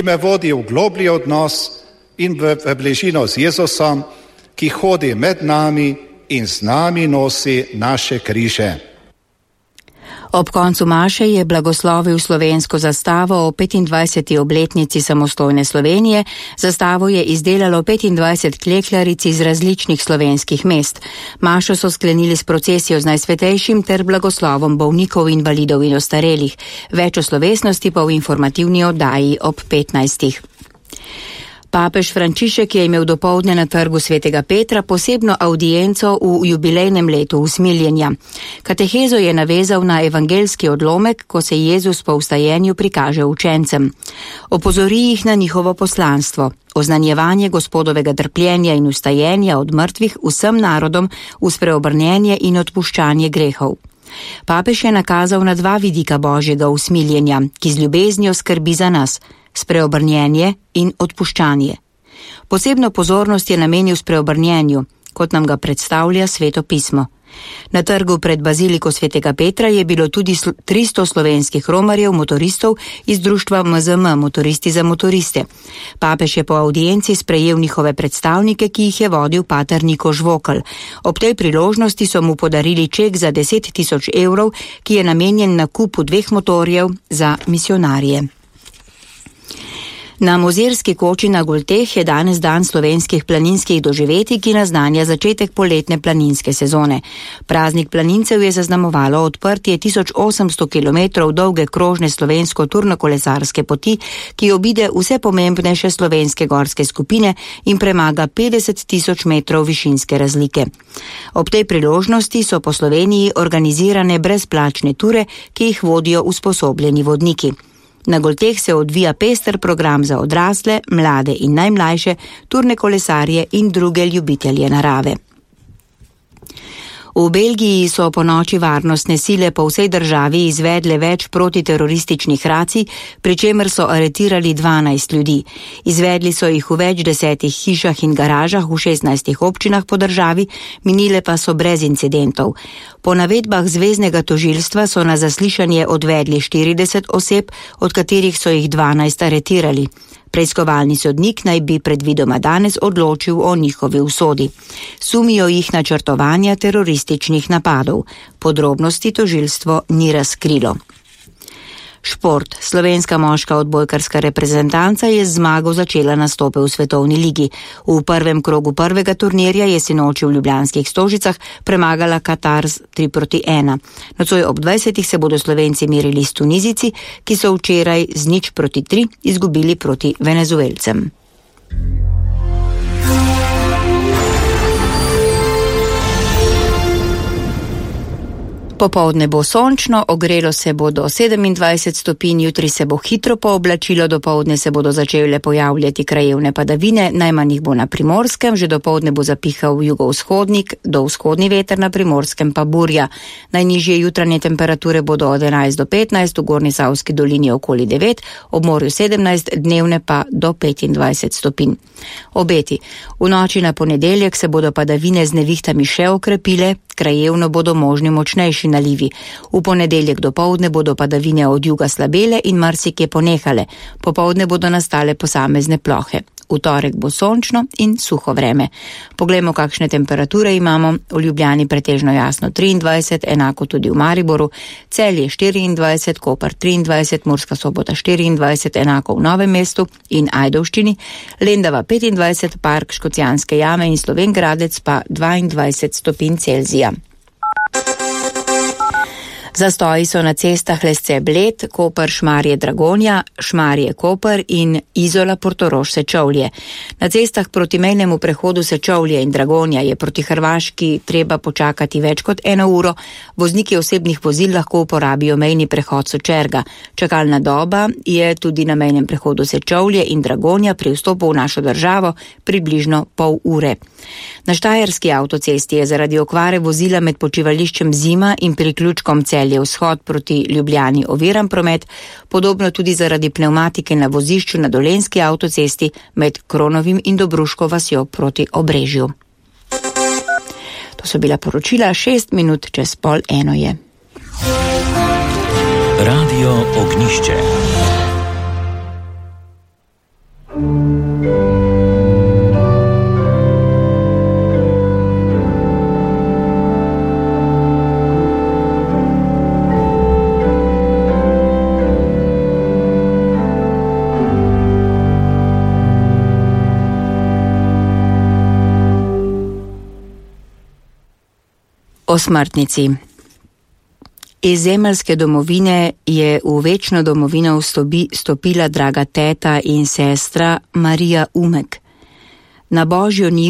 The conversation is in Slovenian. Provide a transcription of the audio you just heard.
me vodi v globlji odnos in v bližino z Jezusom, ki hodi med nami in z nami nosi naše križe. Ob koncu maše je blagoslovil slovensko zastavo o 25. obletnici samostojne Slovenije. Zastavo je izdelalo 25 klekljaric iz različnih slovenskih mest. Mašo so sklenili s procesijo z Najsvetejšim ter blagoslovom bolnikov, invalidov in ostarelih. Več o slovesnosti pa v informativni oddaji ob 15. Papež Frančišek je imel dopoldne na trgu Svetega Petra posebno audienco v jubilejnem letu usmiljenja. Katehezo je navezal na evangeljski odlomek, ko se Jezus po vstajenju prikaže učencem. Opozori jih na njihovo poslanstvo, oznanjevanje Gospodovega trpljenja in vstajenja od mrtvih vsem narodom v spreobrnjenje in odpuščanje grehov. Papež je nakazal na dva vidika Božjega usmiljenja, ki z ljubeznijo skrbi za nas, spreobrnjenje in odpuščanje. Posebno pozornost je namenil spreobrnjenju, kot nam ga predstavlja Sveto pismo. Na trgu pred baziliko Svetega Petra je bilo tudi 300 slovenskih romarjev, motoristov iz društva MZM, Motoristi za motoriste. Papež je po audienci sprejel njihove predstavnike, ki jih je vodil pater Niko Žvokl. Ob tej priložnosti so mu podarili ček za 10 000 evrov, ki je namenjen nakupu 2 motorjev za misionarje. Na Mozirski koči na Golteh je danes dan slovenskih planinskih doživetij, ki naznanja začetek poletne planinske sezone. Praznik planincev je zaznamovalo odprtje 1800 km dolge krožne slovensko-turnokolesarske poti, ki obide vse pomembnejše slovenske gorske skupine in premaga 50 000 metrov višinske razlike. Ob tej priložnosti so po Sloveniji organizirane brezplačne ture, ki jih vodijo usposobljeni vodniki. Na Golteh se odvija pester program za odrasle, mlade in najmlajše, turne kolesarje in druge ljubitelje narave. V Belgiji so po noči varnostne sile po vsej državi izvedle več protiterorističnih racij, pri čemer so aretirali 12 ljudi. Izvedli so jih v več 10 hišah in garažah v 16 občinah po državi, minile pa so brez incidentov. Po navedbah zveznega tožilstva so na zaslišanje odvedli 40 oseb, od katerih so jih 12 aretirali. Preiskovalni sodnik naj bi predvidoma danes odločil o njihovi usodi. Sumijo jih načrtovanja terorističnih napadov. Podrobnosti tožilstvo ni razkrilo. Šport. Slovenska moška odbojkarska reprezentanca je z zmago začela nastope v Svetovni ligi. V prvem krogu prvega turnirja je sinoči v Ljubljanskih Stožicah premagala Katar 3-1. Nocoj ob 20. se bodo Slovenci merili s Tunizijci, ki so včeraj z 0-3 izgubili proti Venezuelcem. Popoldne bo sončno, ogrelo se bo do 27 stopinj, jutri se bo hitro pooblačilo, dopoldne se bodo začele pojavljati krajevne padavine, najmanj jih bo na Primorskem, že dopoldne bo zapihal jugovzhodnik, do vzhodni veter, na Primorskem pa burja. Najnižje jutranje temperature bodo od 11 do 15, v Gornji Savski dolini okoli 9, ob morju 17, dnevne pa do 25 stopinj. Obeti. V noči na ponedeljek se bodo padavine z nevihtami še okrepile, krajevno bodo možni močnejši nalivi. V ponedeljek dopoldne bodo padavine od juga slabele in marsikje ponehale. Popoldne bodo nastale posamezne plohe. V torek bo sončno in suho vreme. Poglejmo, kakšne temperature imamo. V Ljubljani pretežno jasno 23, enako tudi v Mariboru, Celje 24, Koper 23, Murska Sobota 24, enako v Novem mestu in Ajdovščini, Lendava 25, Park, Škocjanske jame in Slovenj Gradec pa 22 stopinj Celzija. Zastoji so na cestah Lesce Bled, Koper Šmarje Dragonja, Šmarje Koper in Izola Portorož Sečovlje. Na cestah proti mejnemu prehodu Sečovlje in Dragonja je proti Hrvaški treba počakati več kot 1 uro. Vozniki osebnih vozil lahko uporabijo mejni prehod Sočerga. Čakalna doba je tudi na mejnem prehodu Sečovlje in Dragonja pri vstopu v našo državo približno pol ure. Na Štajerski avtocesti je zaradi okvare vozila med počivališčem Zima in priključkom Celje vzhod proti Ljubljani oviran promet, podobno tudi zaradi pnevmatike na vozišču na Dolenjski avtocesti med Kronovim in Dobruško vasjo proti Obrežju. To so bila poročila, 6 minut čez 12:30 je. Radio Ognišče. O smrtnici. Iz zemeljske domovine je v večno domovino stopila draga teta in sestra Marija Umek. Na Božjo